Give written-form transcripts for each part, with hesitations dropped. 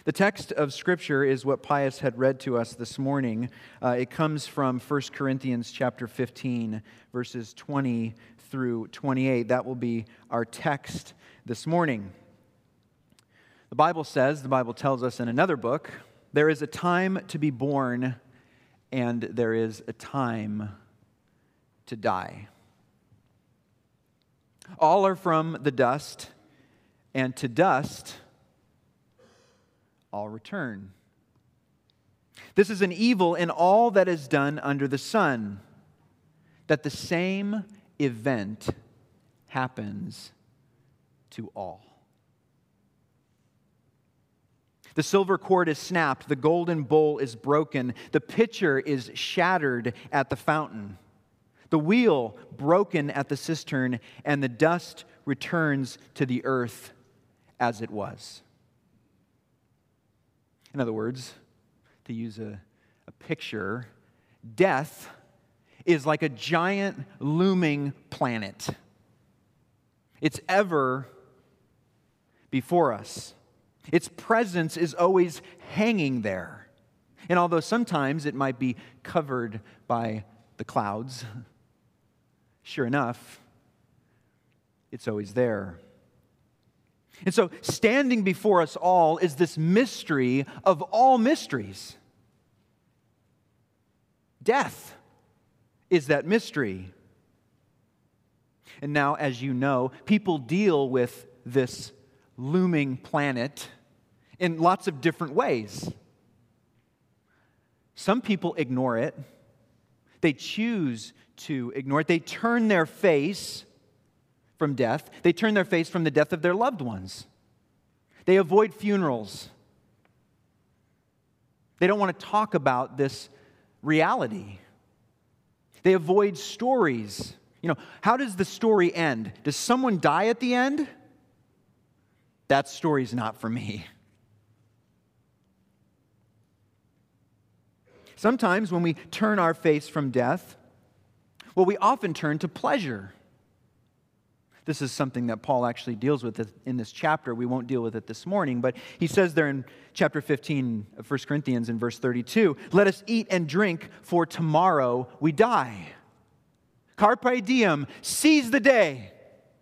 The text of Scripture is what Pius had read to us this morning. It comes from 1 Corinthians chapter 15, verses 20 through 28. That will be our text this morning. The Bible tells us in another book, there is a time to be born and there is a time to die. All are from the dust, and to dust all return. This is an evil in all that is done under the sun, that the same event happens to all. The silver cord is snapped, the golden bowl is broken, the pitcher is shattered at the fountain, the wheel broken at the cistern, and the dust returns to the earth as it was. In other words, to use a picture, death is like a giant looming planet. It's ever before us. Its presence is always hanging there. And although sometimes it might be covered by the clouds, sure enough, it's always there. And so, standing before us all is this mystery of all mysteries. Death is that mystery. And now, as you know, people deal with this looming planet in lots of different ways. Some people ignore it. They choose to ignore it. They turn their face from death. They turn their face from the death of their loved ones. They avoid funerals. They don't want to talk about this reality. They avoid stories. How does the story end? Does someone die at the end? That story's not for me. Sometimes when we turn our face from death, we often turn to pleasure. This is something that Paul actually deals with in this chapter. We won't deal with it this morning, but he says there in chapter 15 of 1 Corinthians in verse 32, "Let us eat and drink, for tomorrow we die." Carpe diem, seize the day.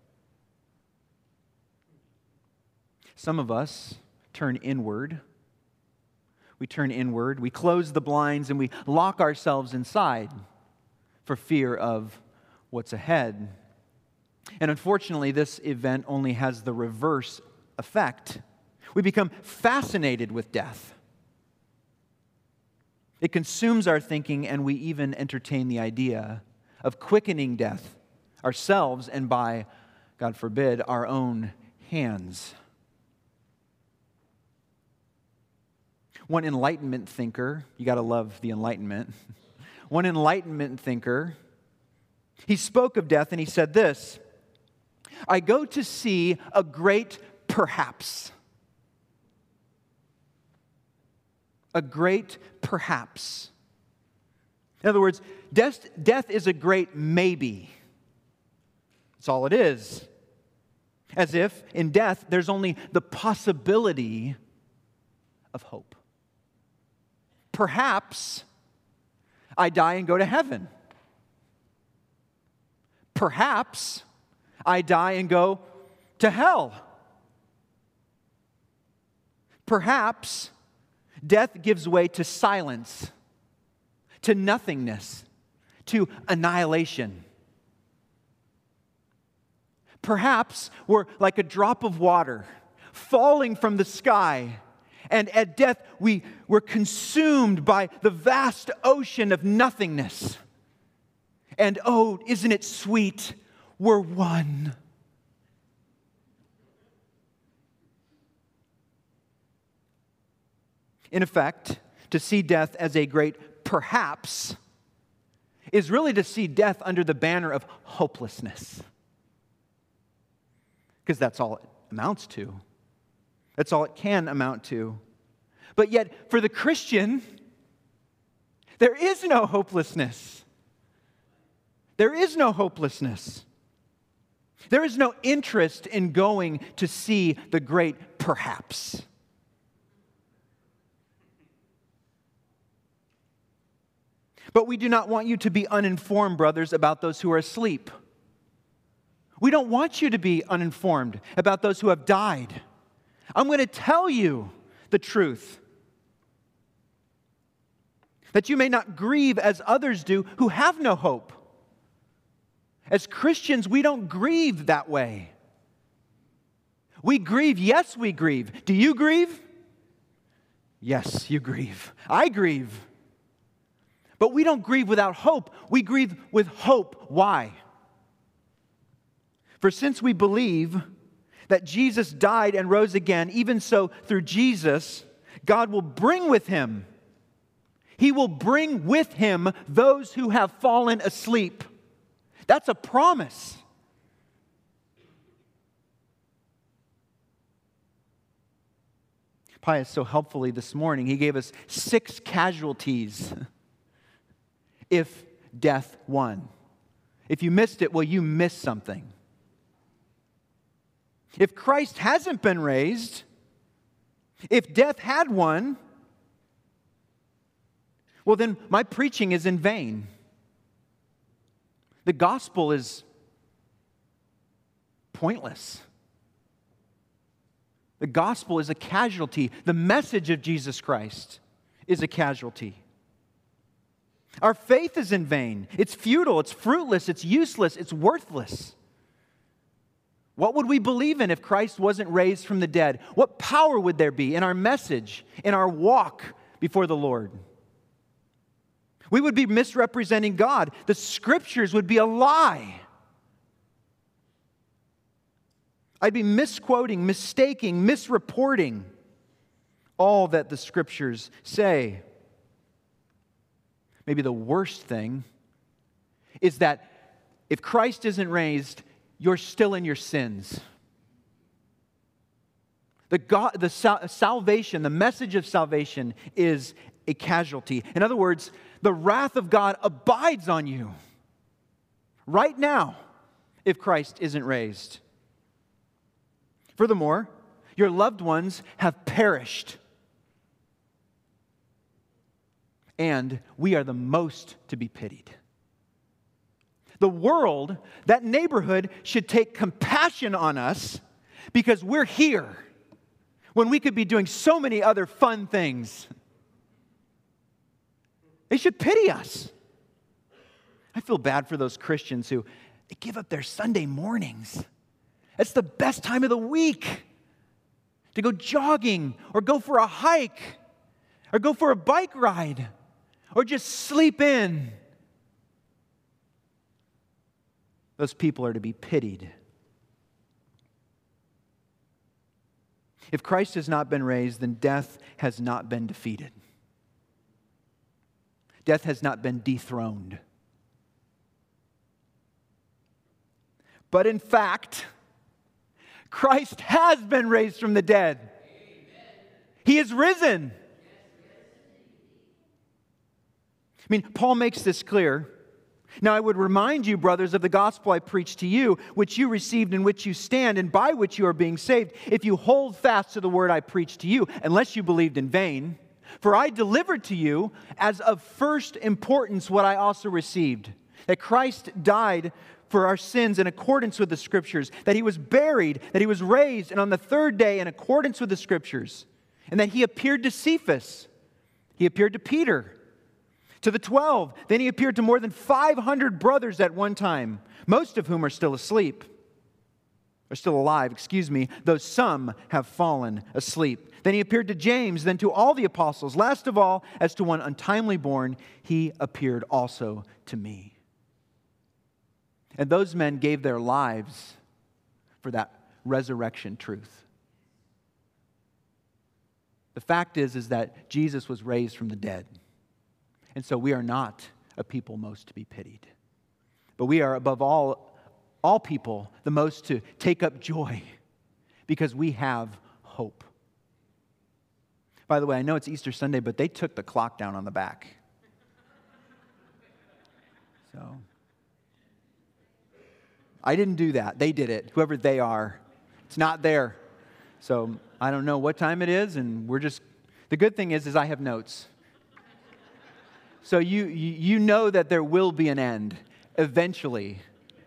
Some of us turn inward. We turn inward, we close the blinds, and we lock ourselves inside for fear of what's ahead. And unfortunately, this event only has the reverse effect. We become fascinated with death. It consumes our thinking, and we even entertain the idea of quickening death ourselves and by, God forbid, our own hands. One Enlightenment thinker, you got to love the Enlightenment. One Enlightenment thinker, he spoke of death and he said this, "I go to see a great perhaps." A great perhaps. In other words, death is a great maybe. That's all it is. As if in death there's only the possibility of hope. Perhaps I die and go to heaven. Perhaps I die and go to hell. Perhaps death gives way to silence, to nothingness, to annihilation. Perhaps we're like a drop of water falling from the sky, and at death we're consumed by the vast ocean of nothingness. And oh, isn't it sweet? We're one. In effect, to see death as a great perhaps is really to see death under the banner of hopelessness. Because that's all it amounts to. That's all it can amount to. But yet, for the Christian, there is no hopelessness. There is no hopelessness. There is no interest in going to see the great perhaps. But we do not want you to be uninformed, brothers, about those who are asleep. We don't want you to be uninformed about those who have died. I'm going to tell you the truth, that you may not grieve as others do who have no hope. As Christians, we don't grieve that way. We grieve, yes, we grieve. Do you grieve? Yes, you grieve. I grieve. But we don't grieve without hope. We grieve with hope. Why? For since we believe that Jesus died and rose again, even so through Jesus, God will bring with him. He will bring with him those who have fallen asleep. That's a promise. Pius so helpfully this morning, he gave us 6 casualties if death won. If you missed it, well, you missed something. If Christ hasn't been raised, if death had won, well, then my preaching is in vain. The gospel is pointless. The gospel is a casualty. The message of Jesus Christ is a casualty. Our faith is in vain. It's futile, it's fruitless, it's useless, it's worthless. What would we believe in if Christ wasn't raised from the dead? What power would there be in our message, in our walk before the Lord? We would be misrepresenting God. The Scriptures would be a lie. I'd be misquoting, mistaking, misreporting all that the Scriptures say. Maybe the worst thing is that if Christ isn't raised, you're still in your sins. Salvation, the message of salvation is a casualty. In other words, the wrath of God abides on you right now if Christ isn't raised. Furthermore, your loved ones have perished. And we are the most to be pitied. The world, that neighborhood, should take compassion on us because we're here when we could be doing so many other fun things. They should pity us. I feel bad for those Christians who they give up their Sunday mornings. It's the best time of the week to go jogging or go for a hike or go for a bike ride or just sleep in. Those people are to be pitied. If Christ has not been raised, then death has not been defeated. Death has not been dethroned. But in fact, Christ has been raised from the dead. Amen. He is risen. I mean, Paul makes this clear. Now I would remind you, brothers, of the gospel I preached to you, which you received, in which you stand, and by which you are being saved, if you hold fast to the word I preached to you, unless you believed in vain. For I delivered to you as of first importance what I also received, that Christ died for our sins in accordance with the Scriptures, that He was buried, that He was raised, and on the third day in accordance with the Scriptures, and that He appeared to Cephas. He appeared to Peter, to the 12. Then He appeared to more than 500 brothers at one time, most of whom are still asleep. Are still alive, though some have fallen asleep. Then He appeared to James, then to all the apostles. Last of all, as to one untimely born, He appeared also to me. And those men gave their lives for that resurrection truth. The fact is that Jesus was raised from the dead. And so we are not a people most to be pitied. But we are above all people the most to take up joy because we have hope. By the way, I know it's Easter Sunday, but they took the clock down on the back. So I didn't do that. They did it, whoever they are. It's not there. So I don't know what time it is, and the good thing is I have notes. So you know that there will be an end eventually.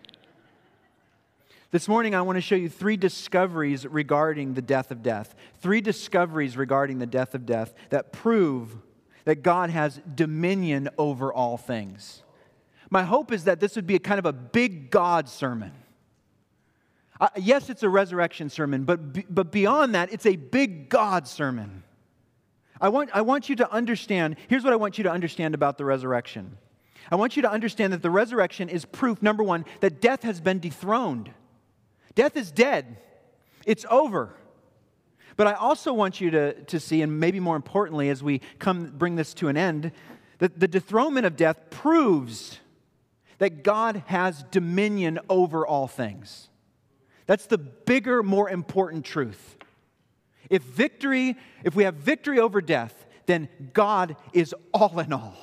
This morning, I want to show you 3 discoveries regarding the death of death. 3 discoveries regarding the death of death that prove that God has dominion over all things. My hope is that this would be a kind of a big God sermon. Yes, it's a resurrection sermon, but beyond that, it's a big God sermon. I want you to understand, here's what I want you to understand about the resurrection. I want you to understand that the resurrection is proof, number 1, that death has been dethroned. Death is dead. It's over. But I also want you to see, and maybe more importantly, as we bring this to an end, that the dethronement of death proves that God has dominion over all things. That's the bigger, more important truth. If we have victory over death, then God is all in all.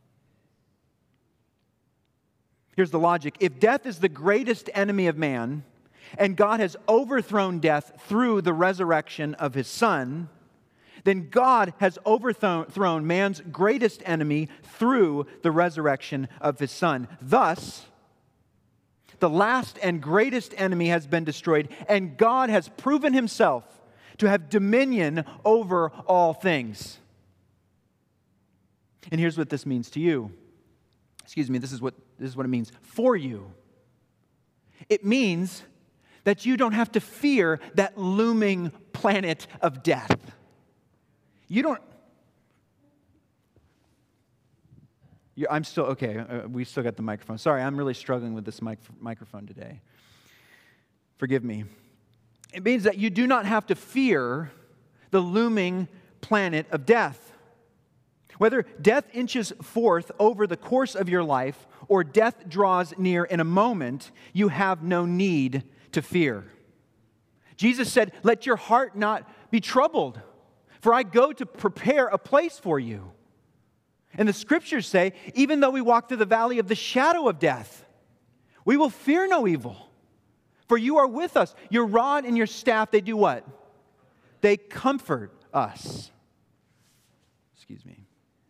Here's the logic. If death is the greatest enemy of man, and God has overthrown death through the resurrection of His Son, then God has overthrown man's greatest enemy through the resurrection of His Son. Thus, the last and greatest enemy has been destroyed, and God has proven Himself to have dominion over all things. And here's what this means to you. This is what it means for you. It means that you don't have to fear that looming planet of death. I'm still, okay, we still got the microphone. Sorry, I'm really struggling with this microphone today. Forgive me. It means that you do not have to fear the looming planet of death. Whether death inches forth over the course of your life or death draws near in a moment, you have no need to fear. Jesus said, "Let your heart not be troubled, for I go to prepare a place for you." And the Scriptures say, even though we walk through the valley of the shadow of death, we will fear no evil, for you are with us. Your rod and your staff, they do what? They comfort us. Excuse me.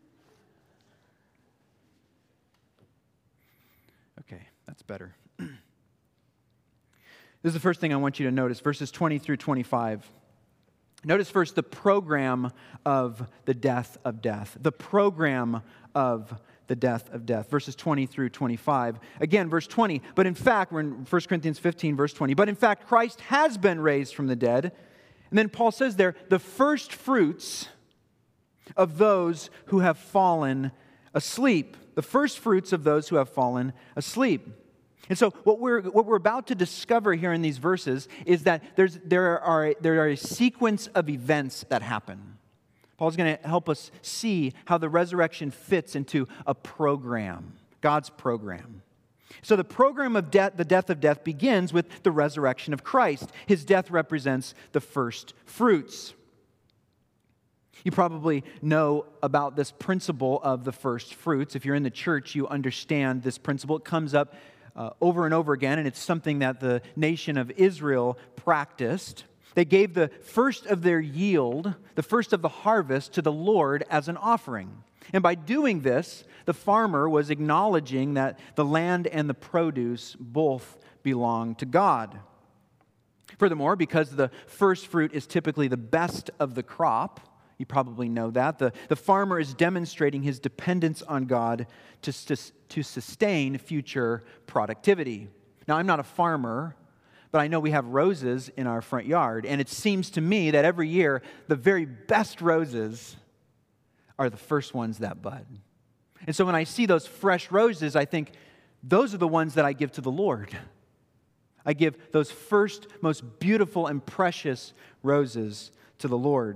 Okay, that's better. This is the first thing I want you to notice, verses 20 through 25. Notice first the program of the death of death. The program of the death of death. Verses 20 through 25. Again, verse 20. But in fact, we're in 1 Corinthians 15, verse 20. But in fact, Christ has been raised from the dead. And then Paul says there, the first fruits of those who have fallen asleep. The first fruits of those who have fallen asleep. And so what we're about to discover here in these verses is that there are a sequence of events that happen. Paul's going to help us see how the resurrection fits into a program, God's program. So the program of death, the death of death, begins with the resurrection of Christ. His death represents the first fruits. You probably know about this principle of the first fruits. If you're in the church, you understand this principle. It comes up over and over again, and it's something that the nation of Israel practiced. They gave the first of their yield, the first of the harvest, to the Lord as an offering. And by doing this, the farmer was acknowledging that the land and the produce both belong to God. Furthermore, because the first fruit is typically the best of the crop, you probably know that, the farmer is demonstrating his dependence on God to sustain future productivity. Now, I'm not a farmer, but I know we have roses in our front yard, and it seems to me that every year, the very best roses are the first ones that bud. And so when I see those fresh roses, I think, those are the ones that I give to the Lord. I give those first, most beautiful and precious roses to the Lord.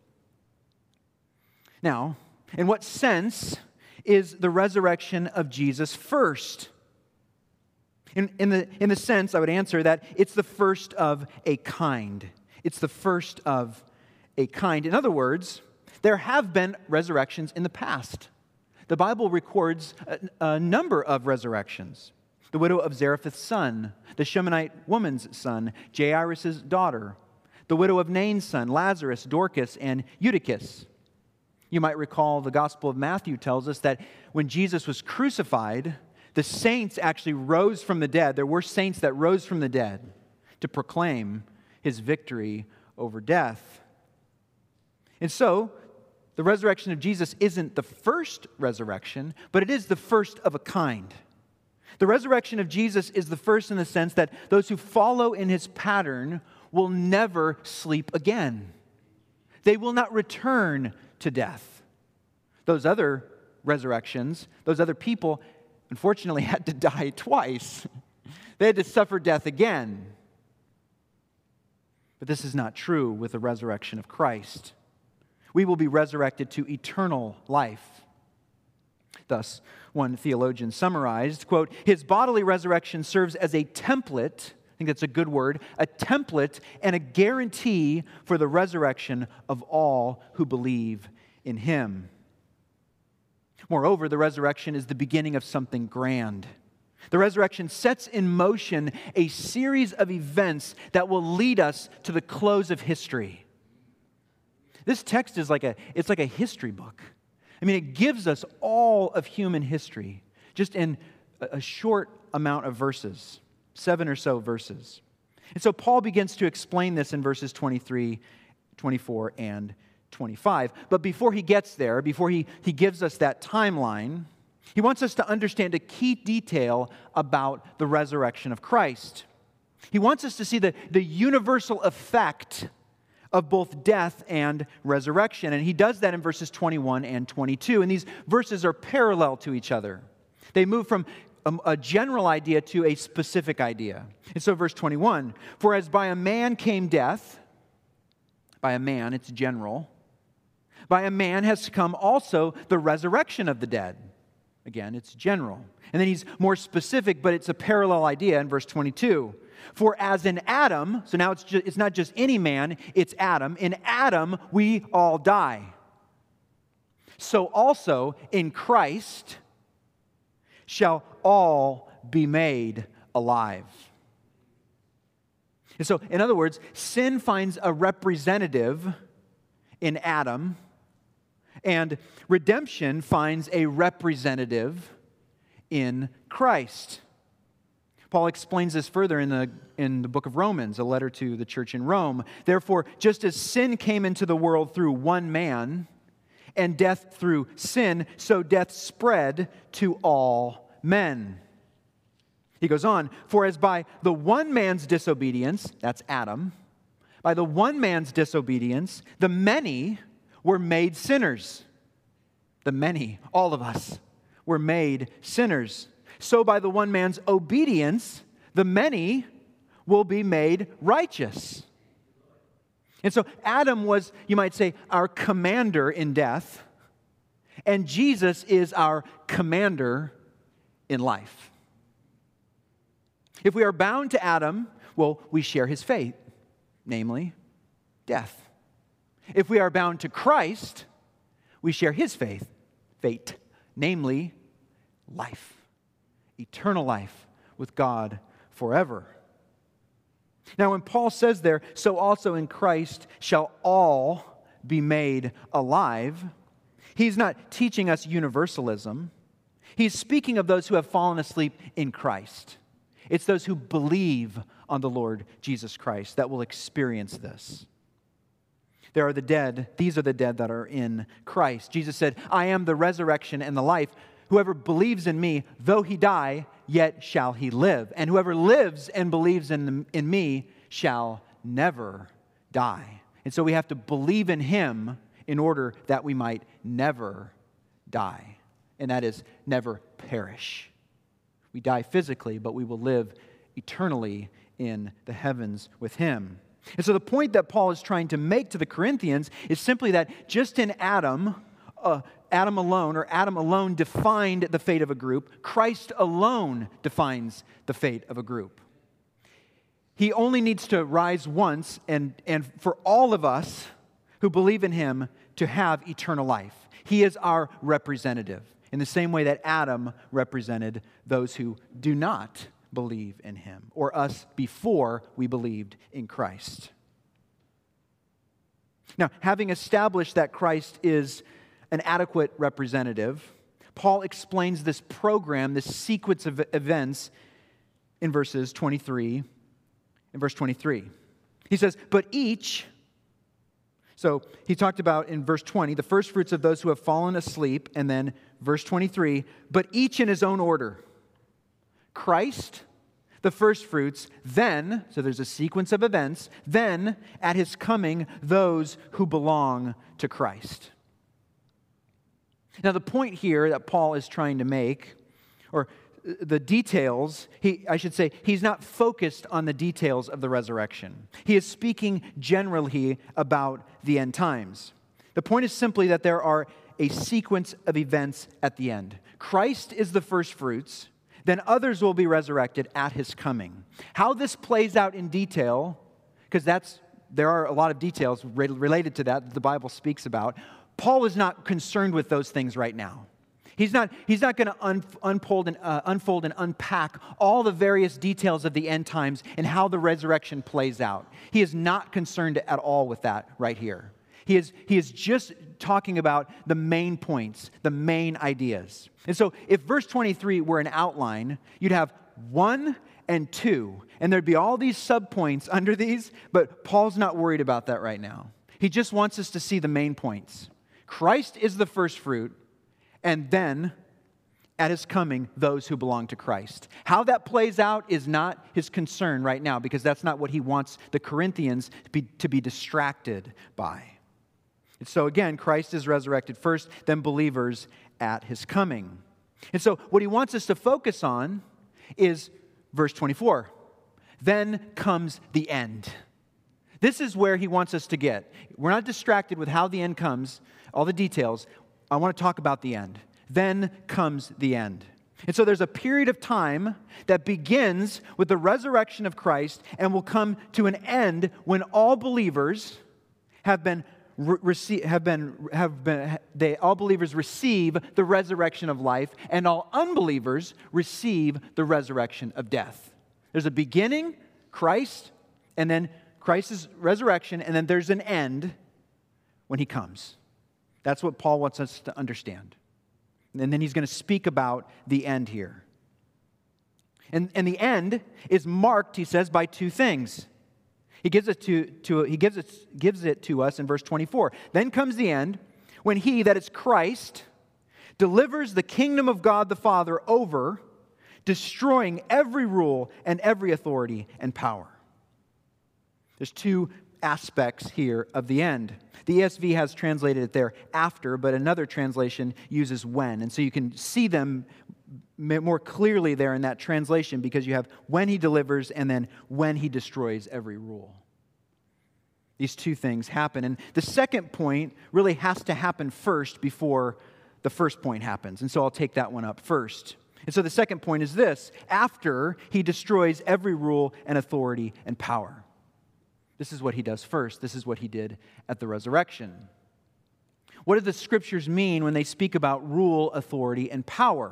Now, in what sense is the resurrection of Jesus first? In the sense, I would answer that it's the first of a kind. It's the first of a kind. In other words, there have been resurrections in the past. The Bible records a number of resurrections. The widow of Zarephath's son, the Shunammite woman's son, Jairus' daughter, the widow of Nain's son, Lazarus, Dorcas, and Eutychus. You might recall the Gospel of Matthew tells us that when Jesus was crucified, the saints actually rose from the dead. There were saints that rose from the dead to proclaim his victory over death. And so, the resurrection of Jesus isn't the first resurrection, but it is the first of a kind. The resurrection of Jesus is the first in the sense that those who follow in his pattern will never sleep again. They will not return to death. Those other resurrections, those other people, unfortunately had to die twice. They had to suffer death again. But this is not true with the resurrection of Christ. We will be resurrected to eternal life. Thus, one theologian summarized, quote, his bodily resurrection serves as a template, I think that's a good word, a template and a guarantee for the resurrection of all who believe in him. Moreover, the resurrection is the beginning of something grand. The resurrection sets in motion a series of events that will lead us to the close of history. This text is like a history book. I mean, it gives us all of human history just in a short amount of verses, 7 or so verses. And so Paul begins to explain this in verses 23, 24, and 25. But before he gets there, before he gives us that timeline, he wants us to understand a key detail about the resurrection of Christ. He wants us to see the universal effect of both death and resurrection. And he does that in verses 21 and 22. And these verses are parallel to each other. They move from a general idea to a specific idea. And so verse 21, for as by a man came death, by a man, it's general, by a man has come also the resurrection of the dead. Again, it's general. And then he's more specific, but it's a parallel idea in verse 22. For as in Adam, so now it's not just any man, it's Adam. In Adam, we all die. So also in Christ shall all be made alive. And so, in other words, sin finds a representative in Adam, and redemption finds a representative in Christ. Paul explains this further in the book of Romans, a letter to the church in Rome. Therefore, just as sin came into the world through one man, and death through sin, so death spread to all men. He goes on, for as by the one man's disobedience, that's Adam, by the one man's disobedience, the many were made sinners. The many, all of us, were made sinners. So by the one man's obedience, the many will be made righteous. And so Adam was, you might say, our commander in death, and Jesus is our commander in life. If we are bound to Adam, well, we share his fate, namely death. If we are bound to Christ, we share his fate, namely life. Eternal life with God forever. Now, when Paul says there, so also in Christ shall all be made alive, he's not teaching us universalism. He's speaking of those who have fallen asleep in Christ. It's those who believe on the Lord Jesus Christ that will experience this. There are the dead. These are the dead that are in Christ. Jesus said, I am the resurrection and the life. Whoever believes in me, though he die, yet shall he live. And whoever lives and believes in me shall never die. And so we have to believe in him in order that we might never die. And that is never perish. We die physically, but we will live eternally in the heavens with him. And so the point that Paul is trying to make to the Corinthians is simply that just in Adam alone defined the fate of a group. Christ alone defines the fate of a group. He only needs to rise once and for all of us who believe in him to have eternal life. He is our representative in the same way that Adam represented those who do not believe in him, or us before we believed in Christ. Now, having established that Christ is an adequate representative, Paul explains this program, this sequence of events in verse 23. He says, but each, so he talked about in verse 20, the first fruits of those who have fallen asleep, and then verse 23, but each in his own order. Christ, the first fruits, then, so there's a sequence of events, then at his coming, those who belong to Christ. Now, the point here that Paul is trying to make, or the details, he's not focused on the details of the resurrection. He is speaking generally about the end times. The point is simply that there are a sequence of events at the end. Christ is the first fruits, then others will be resurrected at his coming. How this plays out in detail, because there are a lot of details related to that the Bible speaks about. Paul is not concerned with those things right now. He's not going to unfold and unpack all the various details of the end times and how the resurrection plays out. He is not concerned at all with that right here. He is just talking about the main points, the main ideas. And so if verse 23 were an outline, you'd have 1 and 2, and there'd be all these subpoints under these, but Paul's not worried about that right now. He just wants us to see the main points. Christ is the first fruit, and then, at his coming, those who belong to Christ. How that plays out is not his concern right now, because that's not what he wants the Corinthians to be distracted by. And so again, Christ is resurrected first, then believers at his coming. And so what he wants us to focus on is verse 24. Then comes the end. This is where he wants us to get. We're not distracted with how the end comes, all the details. I want to talk about the end. Then comes the end. And so there's a period of time that begins with the resurrection of Christ and will come to an end when all believers all believers receive the resurrection of life, and all unbelievers receive the resurrection of death. There's a beginning, Christ, and then Christ's resurrection, and then there's an end when he comes. That's what Paul wants us to understand. And then he's going to speak about the end here. And the end is marked, he says, by two things. He gives it to us in verse 24. Then comes the end, when he, that is Christ, delivers the kingdom of God the Father over, destroying every rule and every authority and power. There's two aspects here of the end. The ESV has translated it there after, but another translation uses when. And so you can see them more clearly there in that translation, because you have when he delivers and then when he destroys every rule. These two things happen. And the second point really has to happen first before the first point happens. And so I'll take that one up first. And so the second point is this: after he destroys every rule and authority and power. This is what he does first. This is what he did at the resurrection. What do the scriptures mean when they speak about rule, authority, and power?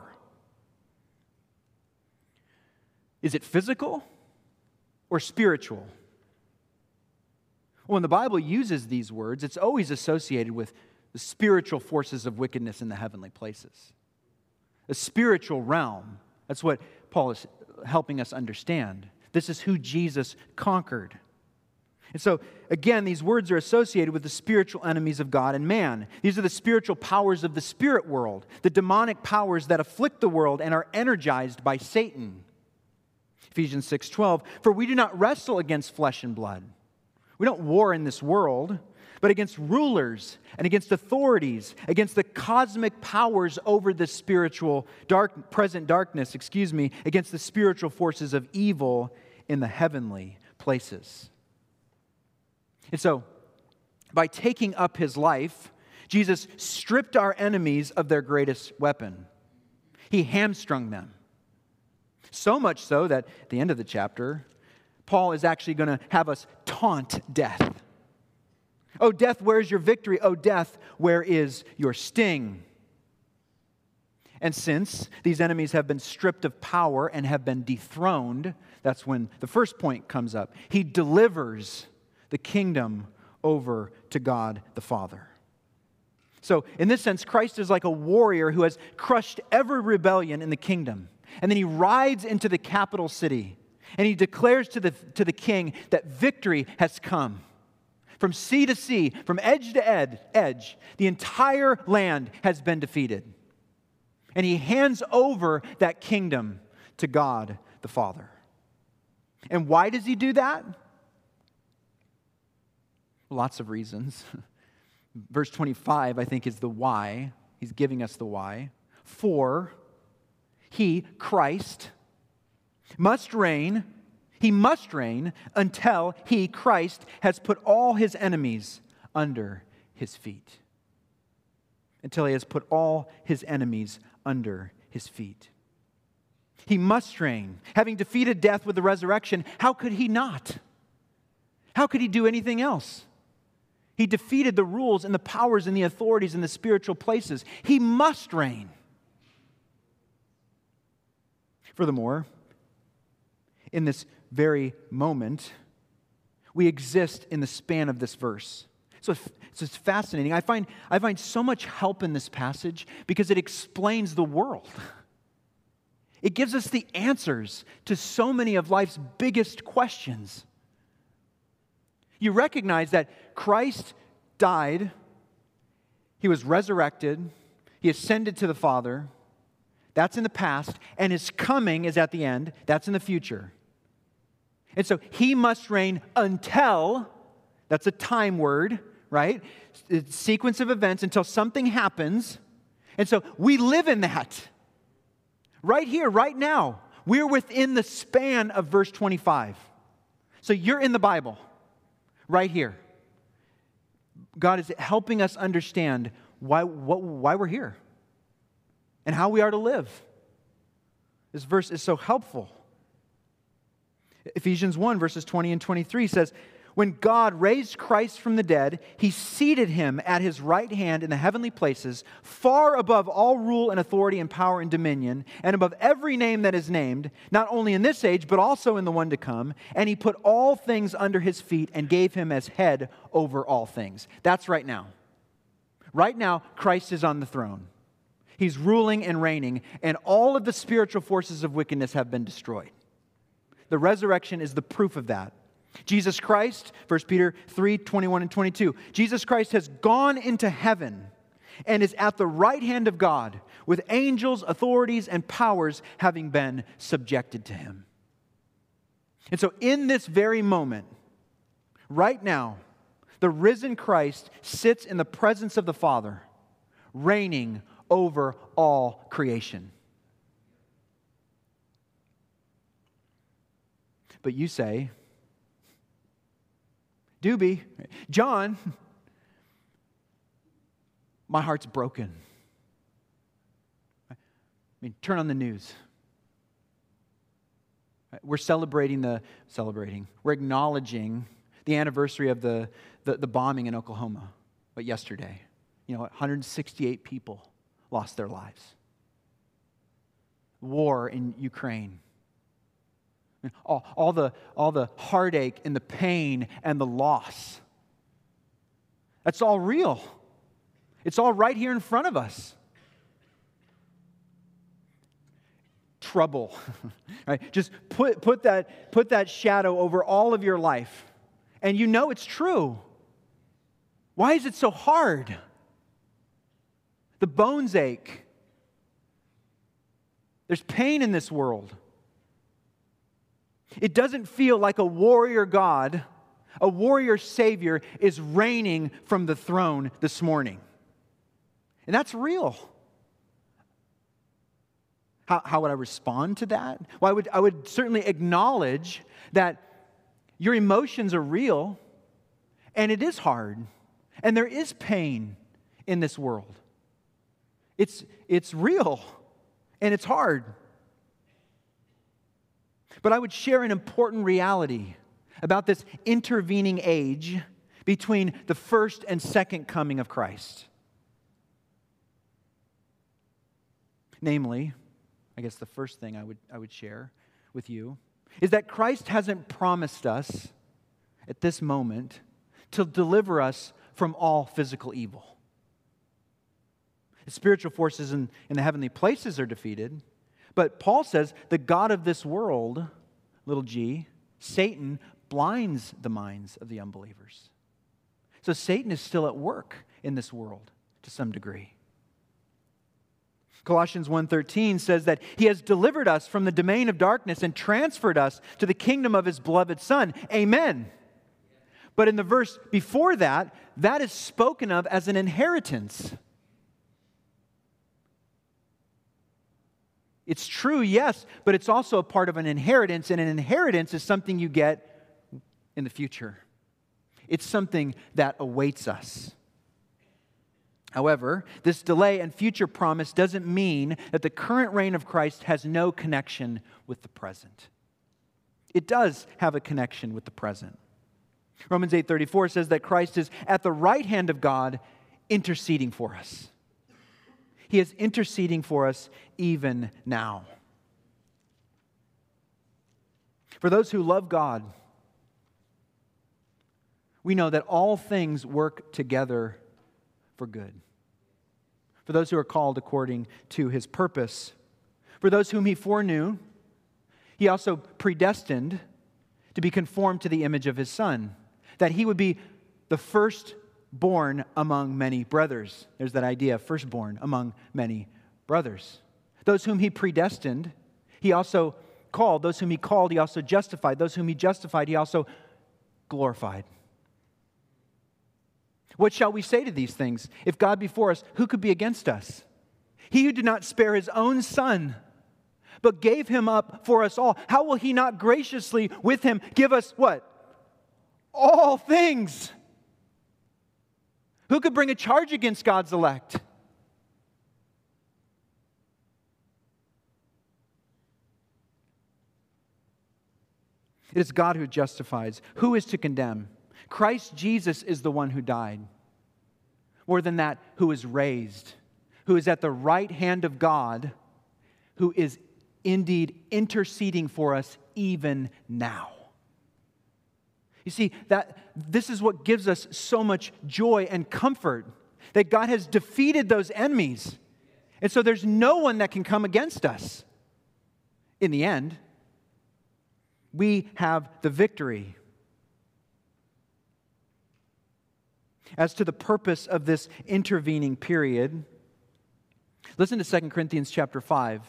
Is it physical or spiritual? When the Bible uses these words, it's always associated with the spiritual forces of wickedness in the heavenly places. A spiritual realm. That's what Paul is helping us understand. This is who Jesus conquered. And so, again, these words are associated with the spiritual enemies of God and man. These are the spiritual powers of the spirit world, the demonic powers that afflict the world and are energized by Satan. Ephesians 6:12, for we do not wrestle against flesh and blood. We don't war in this world, but against rulers and against authorities, against the cosmic powers over the spiritual present darkness, against the spiritual forces of evil in the heavenly places. And so, by taking up his life, Jesus stripped our enemies of their greatest weapon. He hamstrung them. So much so that at the end of the chapter, Paul is actually going to have us taunt death. Oh, death, where is your victory? Oh, death, where is your sting? And since these enemies have been stripped of power and have been dethroned, that's when the first point comes up. He delivers the kingdom over to God the Father. So in this sense, Christ is like a warrior who has crushed every rebellion in the kingdom. And then he rides into the capital city and he declares to the king that victory has come. From sea to sea, from edge to edge, the entire land has been defeated. And he hands over that kingdom to God the Father. And why does he do that? Lots of reasons. Verse 25, I think, is the why. He's giving us the why. For he, Christ, must reign. He must reign until he, Christ, has put all his enemies under his feet. Until he has put all his enemies under his feet. He must reign. Having defeated death with the resurrection, how could he not? How could he do anything else? He defeated the rules and the powers and the authorities in the spiritual places. He must reign. Furthermore, in this very moment, we exist in the span of this verse. So it's fascinating. I find so much help in this passage because it explains the world. It gives us the answers to so many of life's biggest questions. You recognize that Christ died, he was resurrected, he ascended to the Father. That's in the past, and his coming is at the end. That's in the future. And so he must reign until, that's a time word, right? It's a sequence of events until something happens. And so we live in that. Right here, right now. We're within the span of verse 25. So you're in the Bible. Right here. God is helping us understand why we're here and how we are to live. This verse is so helpful. Ephesians 1, verses 20 and 23 says, when God raised Christ from the dead, he seated him at his right hand in the heavenly places, far above all rule and authority and power and dominion, and above every name that is named, not only in this age, but also in the one to come. And he put all things under his feet and gave him as head over all things. That's right now. Right now, Christ is on the throne. He's ruling and reigning, and all of the spiritual forces of wickedness have been destroyed. The resurrection is the proof of that. Jesus Christ, 1 Peter 3, 21 and 22. Jesus Christ has gone into heaven and is at the right hand of God with angels, authorities, and powers having been subjected to him. And so in this very moment, right now, the risen Christ sits in the presence of the Father, reigning over all creation. But you say, Doobie, John, my heart's broken. I mean, turn on the news. We're we're acknowledging the anniversary of the bombing in Oklahoma, but yesterday. 168 people lost their lives. War in Ukraine. All the heartache and the pain and the loss. That's all real. It's all right here in front of us. Trouble, right? Just put that shadow over all of your life, and you know it's true. Why is it so hard? The bones ache. There's pain in this world. It doesn't feel like a warrior God, a warrior Savior is reigning from the throne this morning. And that's real. How would I respond to that? Well, I would certainly acknowledge that your emotions are real, and it is hard, and there is pain in this world. It's real, and it's hard. But I would share an important reality about this intervening age between the first and second coming of Christ. Namely, I guess the first thing I would share with you is that Christ hasn't promised us at this moment to deliver us from all physical evil. The spiritual forces in the heavenly places are defeated. But Paul says the God of this world, little g, Satan, blinds the minds of the unbelievers. So Satan is still at work in this world to some degree. Colossians 1:13 says that he has delivered us from the domain of darkness and transferred us to the kingdom of his beloved Son. Amen. But in the verse before that, that is spoken of as an inheritance. It's true, yes, but it's also a part of an inheritance, and an inheritance is something you get in the future. It's something that awaits us. However, this delay and future promise doesn't mean that the current reign of Christ has no connection with the present. It does have a connection with the present. Romans 8:34 says that Christ is at the right hand of God interceding for us. He is interceding for us even now. For those who love God, we know that all things work together for good. For those who are called according to his purpose. For those whom he foreknew, he also predestined to be conformed to the image of his Son, that he would be the firstborn among many brothers. There's that idea, firstborn among many brothers. Those whom he predestined, he also called. Those whom he called, he also justified. Those whom he justified, he also glorified. What shall we say to these things? If God be for us, who could be against us? He who did not spare his own Son, but gave him up for us all, how will he not graciously with him give us what? All things. Who could bring a charge against God's elect? It is God who justifies. Who is to condemn? Christ Jesus is the one who died. More than that, who is raised, who is at the right hand of God, who is indeed interceding for us even now. You see, that this is what gives us so much joy and comfort, that God has defeated those enemies. And so there's no one that can come against us. In the end, we have the victory. As to the purpose of this intervening period, listen to 2 Corinthians chapter 5.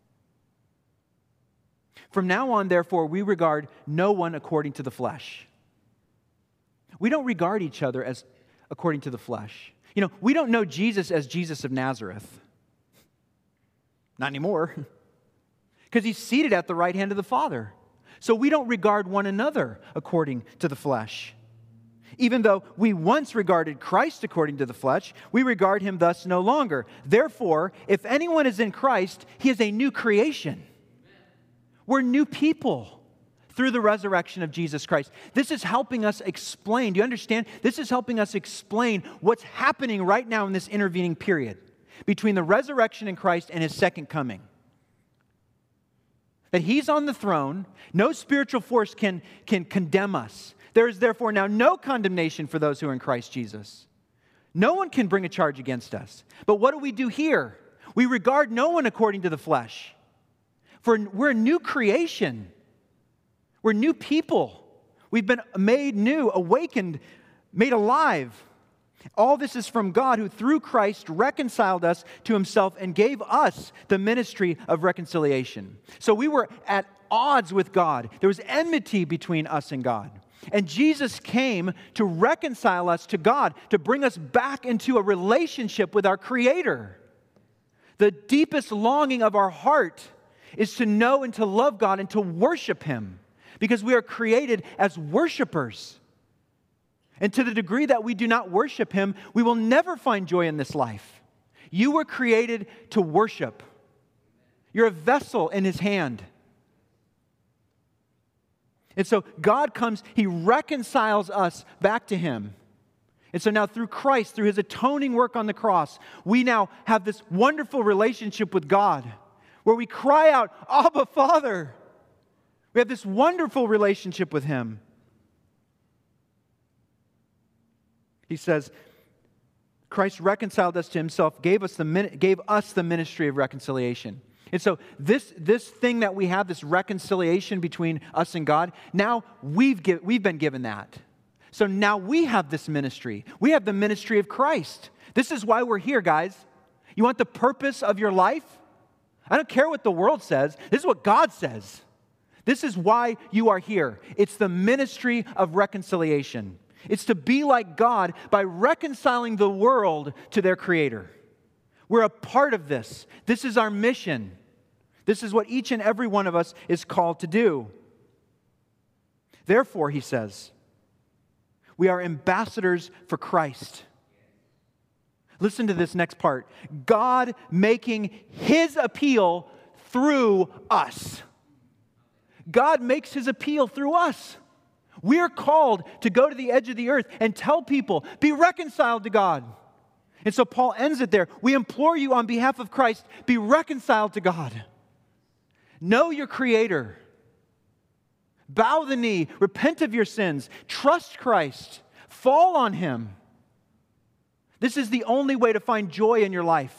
From now on, therefore, we regard no one according to the flesh. We don't regard each other as according to the flesh. You know, we don't know Jesus as Jesus of Nazareth. Not anymore. Because he's seated at the right hand of the Father. So we don't regard one another according to the flesh. Even though we once regarded Christ according to the flesh, we regard him thus no longer. Therefore, if anyone is in Christ, he is a new creation. We're new people through the resurrection of Jesus Christ. This is helping us explain. Do you understand? This is helping us explain what's happening right now in this intervening period between the resurrection in Christ and his second coming. That he's on the throne. No spiritual force can condemn us. There is therefore now no condemnation for those who are in Christ Jesus. No one can bring a charge against us. But what do we do here? We regard no one according to the flesh. For we're a new creation. We're new people. We've been made new, awakened, made alive. All this is from God, who through Christ reconciled us to himself and gave us the ministry of reconciliation. So we were at odds with God. There was enmity between us and God. And Jesus came to reconcile us to God, to bring us back into a relationship with our Creator. The deepest longing of our heart is to know and to love God and to worship him, because we are created as worshipers. And to the degree that we do not worship him, we will never find joy in this life. You were created to worship. You're a vessel in his hand. And so God comes, he reconciles us back to him. And so now through Christ, through his atoning work on the cross, we now have this wonderful relationship with God where we cry out, Abba, Father. We have this wonderful relationship with him. He says, Christ reconciled us to himself, gave us the ministry of reconciliation. And so this thing that we have, this reconciliation between us and God, now we've been given that. So now we have this ministry. We have the ministry of Christ. This is why we're here, guys. You want the purpose of your life? I don't care what the world says. This is what God says. This is why you are here. It's the ministry of reconciliation. It's to be like God by reconciling the world to their Creator. We're a part of this. This is our mission. This is what each and every one of us is called to do. Therefore, he says, we are ambassadors for Christ. Listen to this next part. God making his appeal through us. God makes his appeal through us. We're called to go to the edge of the earth and tell people, be reconciled to God. And so Paul ends it there. We implore you on behalf of Christ, be reconciled to God. Know your Creator. Bow the knee. Repent of your sins. Trust Christ. Fall on him. This is the only way to find joy in your life.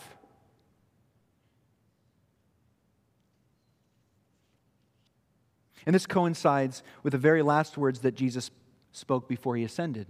And this coincides with the very last words that Jesus spoke before he ascended.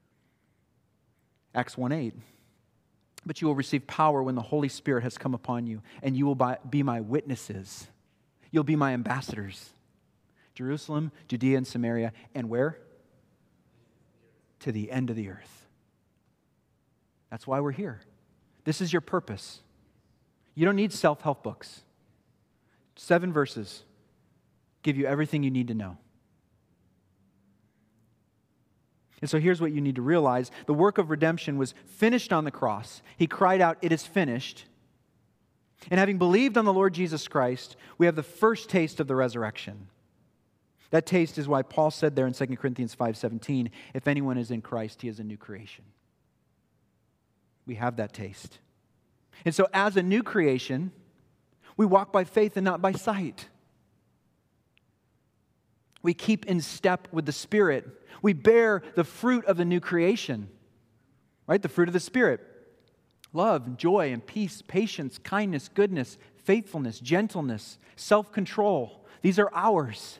Acts 1:8. But you will receive power when the Holy Spirit has come upon you, and you will be my witnesses. You'll be my ambassadors. Jerusalem, Judea, and Samaria, and where? To the end of the earth. That's why we're here. This is your purpose. You don't need self-help books. 7 verses give you everything you need to know. And so here's what you need to realize. The work of redemption was finished on the cross. He cried out, "It is finished." And having believed on the Lord Jesus Christ, we have the first taste of the resurrection. That taste is why Paul said there in 2 Corinthians 5:17, if anyone is in Christ, he is a new creation. We have that taste. And so as a new creation, we walk by faith and not by sight. We keep in step with the Spirit. We bear the fruit of the new creation, right? The fruit of the Spirit. Love, joy, and peace, patience, kindness, goodness, faithfulness, gentleness, self-control. These are ours.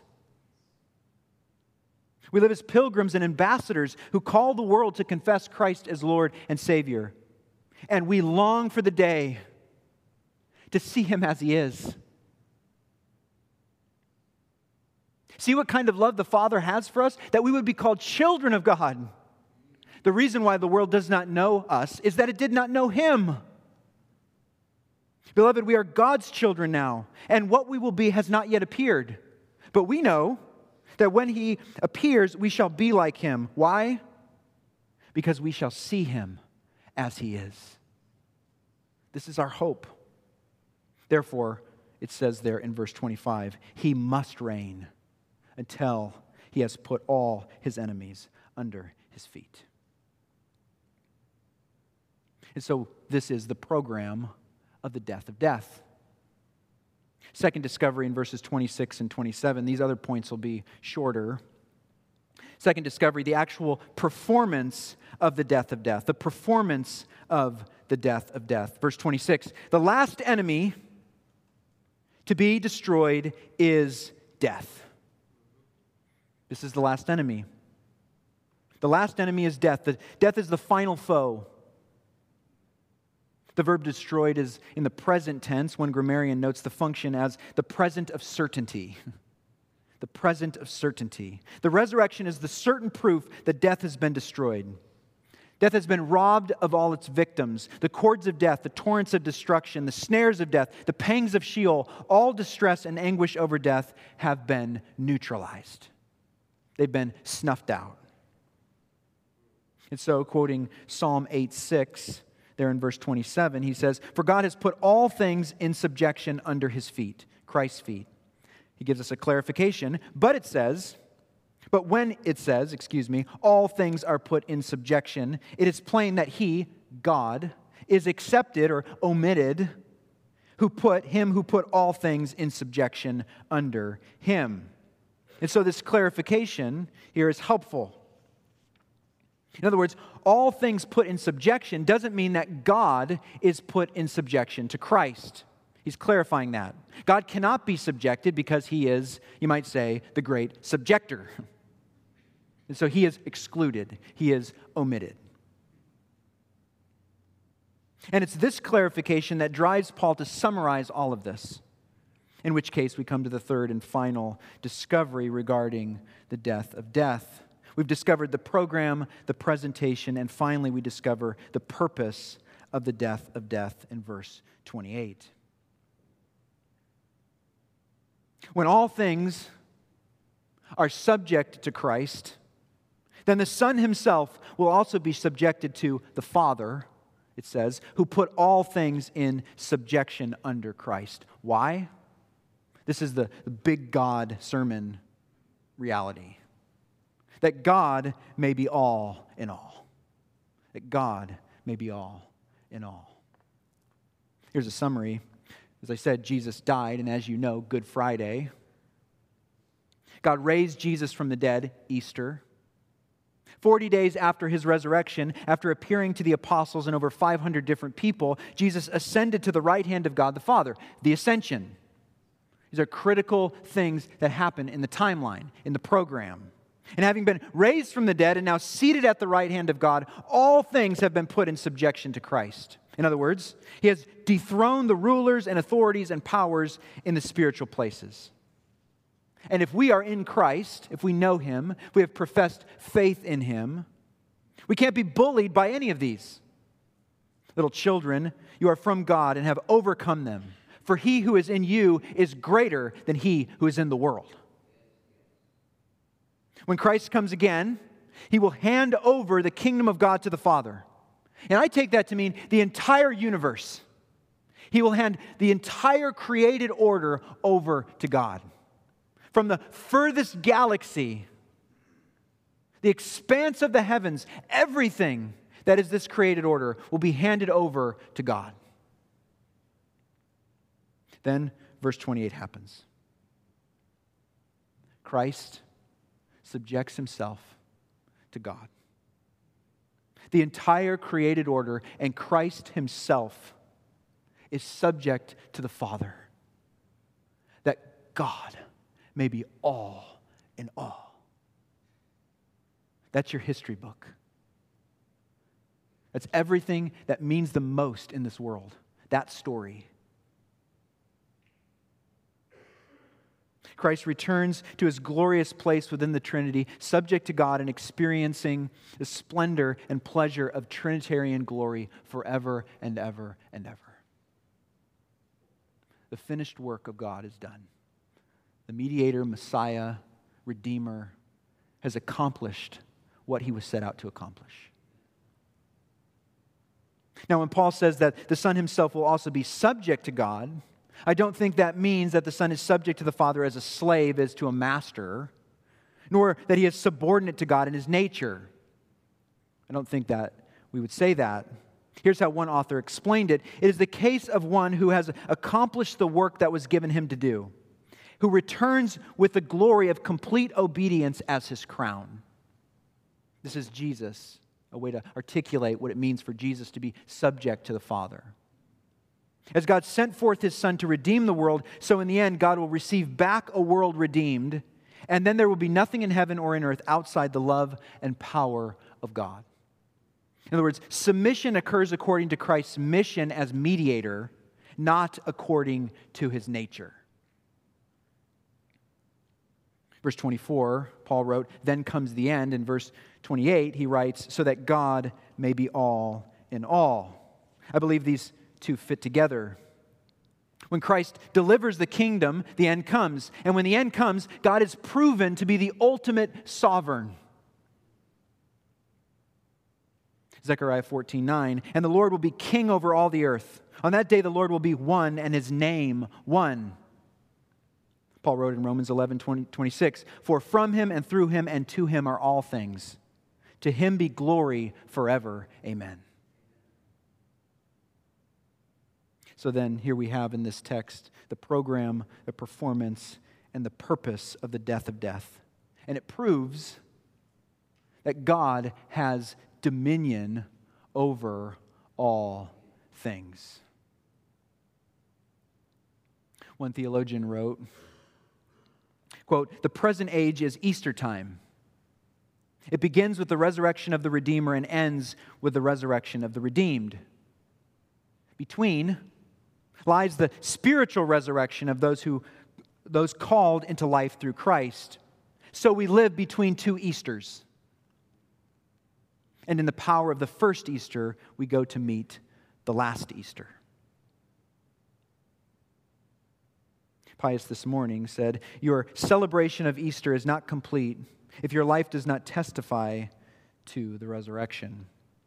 We live as pilgrims and ambassadors who call the world to confess Christ as Lord and Savior. And we long for the day to see him as he is. See what kind of love the Father has for us? That we would be called children of God. The reason why the world does not know us is that it did not know him. Beloved, we are God's children now, and what we will be has not yet appeared. But we know that when he appears, we shall be like him. Why? Because we shall see him as he is. This is our hope. Therefore, it says there in verse 25, he must reign until he has put all his enemies under his feet. And so this is the program of the death of death. Second discovery in verses 26 and 27. These other points will be shorter. Second discovery, the actual performance of the death of death. The performance of the death of death. Verse 26, the last enemy to be destroyed is death. This is the last enemy. The last enemy is death. Death is the final foe. The verb destroyed is in the present tense. One grammarian notes the function as the present of certainty. The present of certainty. The resurrection is the certain proof that death has been destroyed. Death has been robbed of all its victims. The cords of death, the torrents of destruction, the snares of death, the pangs of Sheol, all distress and anguish over death have been neutralized. They've been snuffed out. And so, quoting Psalm 8:6, there in verse 27, he says, for God has put all things in subjection under his feet, Christ's feet. He gives us a clarification, but when it says, all things are put in subjection, it is plain that he, God, is accepted or omitted, who put all things in subjection under him. And so this clarification here is helpful. In other words, all things put in subjection doesn't mean that God is put in subjection to Christ. He's clarifying that. God cannot be subjected because he is, you might say, the great subjector. And so he is excluded. He is omitted. And it's this clarification that drives Paul to summarize all of this, in which case we come to the third and final discovery regarding the death of death. We've discovered the program, the presentation, and finally we discover the purpose of the death of death in verse 28. When all things are subject to Christ, then the Son himself will also be subjected to the Father, it says, who put all things in subjection under Christ. Why? This is the big God sermon reality. That God may be all in all. That God may be all in all. Here's a summary. As I said, Jesus died, and as you know, Good Friday. God raised Jesus from the dead, Easter. 40 days after his resurrection, after appearing to the apostles and over 500 different people, Jesus ascended to the right hand of God the Father, the ascension. These are critical things that happen in the timeline, in the program. And having been raised from the dead and now seated at the right hand of God, all things have been put in subjection to Christ. In other words, he has dethroned the rulers and authorities and powers in the spiritual places. And if we are in Christ, if we know him, if we have professed faith in him, we can't be bullied by any of these. Little children, you are from God and have overcome them. For he who is in you is greater than he who is in the world. When Christ comes again, he will hand over the kingdom of God to the Father. And I take that to mean the entire universe. He will hand the entire created order over to God. From the furthest galaxy, the expanse of the heavens, everything that is this created order will be handed over to God. Then verse 28 happens. Christ subjects himself to God. The entire created order and Christ himself is subject to the Father. That God may be all in all. That's your history book. That's everything that means the most in this world. That story. Christ returns to his glorious place within the Trinity, subject to God and experiencing the splendor and pleasure of Trinitarian glory forever and ever and ever. The finished work of God is done. The mediator, Messiah, Redeemer has accomplished what he was set out to accomplish. Now, when Paul says that the Son himself will also be subject to God, I don't think that means that the Son is subject to the Father as a slave is to a master, nor that he is subordinate to God in his nature. I don't think that we would say that. Here's how one author explained it. It is the case of one who has accomplished the work that was given him to do, who returns with the glory of complete obedience as his crown. This is Jesus, a way to articulate what it means for Jesus to be subject to the Father. As God sent forth his Son to redeem the world, so in the end God will receive back a world redeemed, and then there will be nothing in heaven or in earth outside the love and power of God. In other words, submission occurs according to Christ's mission as mediator, not according to his nature. Verse 24, Paul wrote, "Then comes the end." In verse 28, he writes, "So that God may be all in all." I believe these two fit together. When Christ delivers the kingdom, the end comes. And when the end comes, God is proven to be the ultimate sovereign. Zechariah 14:9, "And the Lord will be king over all the earth. On that day the Lord will be one, and his name one." Paul wrote in Romans 11:26, "For from him and through him and to him are all things. To him be glory forever. Amen." So then, here we have in this text the program, the performance, and the purpose of the death of death. And it proves that God has dominion over all things. One theologian wrote, quote, "The present age is Easter time. It begins with the resurrection of the Redeemer and ends with the resurrection of the redeemed. Between lies the spiritual resurrection of those called into life through Christ. So we live between two Easters. And in the power of the first Easter, we go to meet the last Easter." Pius this morning said, "Your celebration of Easter is not complete if your life does not testify to the resurrection."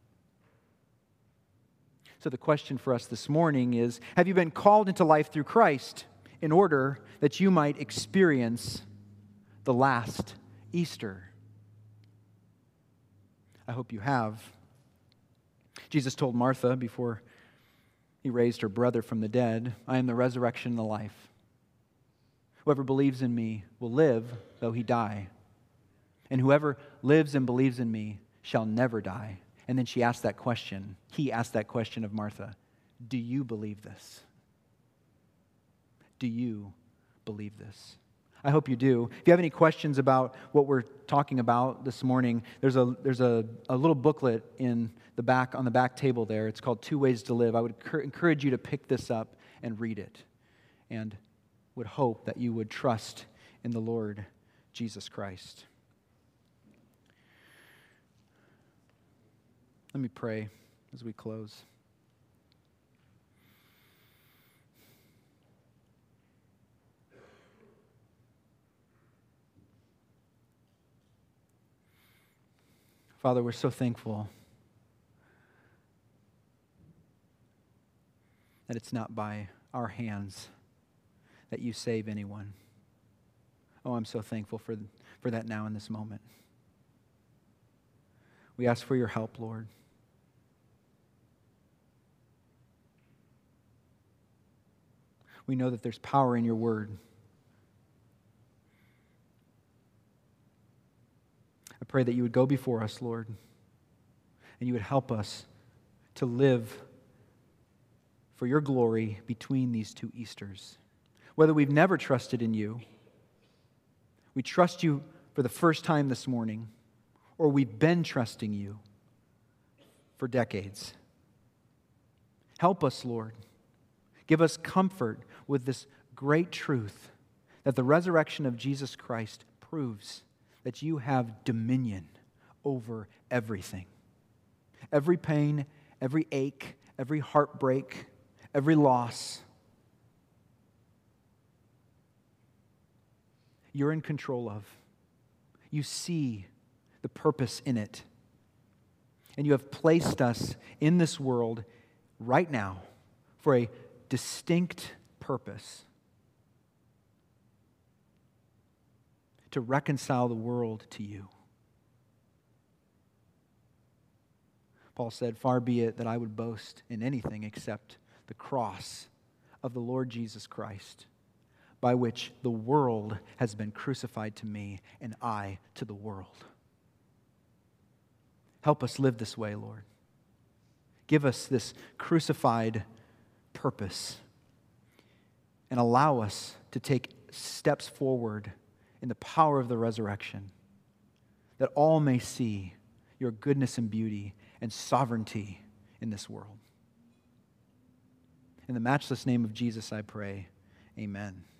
So the question for us this morning is, have you been called into life through Christ in order that you might experience the last Easter? I hope you have. Jesus told Martha before he raised her brother from the dead, "I am the resurrection and the life. Whoever believes in me will live though he die. And whoever lives and believes in me shall never die." And then he asked that question of Martha, "Do you believe this? Do you believe this?" I hope you do. If you have any questions about what we're talking about this morning, there's a little booklet on the back table there. It's called Two Ways to Live. I would encourage you to pick this up and read it, and would hope that you would trust in the Lord Jesus Christ. Let me pray as we close. Father, we're so thankful that it's not by our hands that you save anyone. Oh, I'm so thankful for that now in this moment. We ask for your help, Lord. We know that there's power in your word. I pray that you would go before us, Lord, and you would help us to live for your glory between these two Easters. Whether we've never trusted in you, we trust you for the first time this morning, or we've been trusting you for decades. Help us, Lord. Give us comfort with this great truth that the resurrection of Jesus Christ proves that you have dominion over everything. Every pain, every ache, every heartbreak, every loss. You're in control of. You see the purpose in it. And you have placed us in this world right now for a distinct purpose: to reconcile the world to you. Paul said, "Far be it that I would boast in anything except the cross of the Lord Jesus Christ, by which the world has been crucified to me and I to the world." Help us live this way, Lord. Give us this crucified purpose and allow us to take steps forward in the power of the resurrection, that all may see your goodness and beauty and sovereignty in this world. In the matchless name of Jesus, I pray. Amen.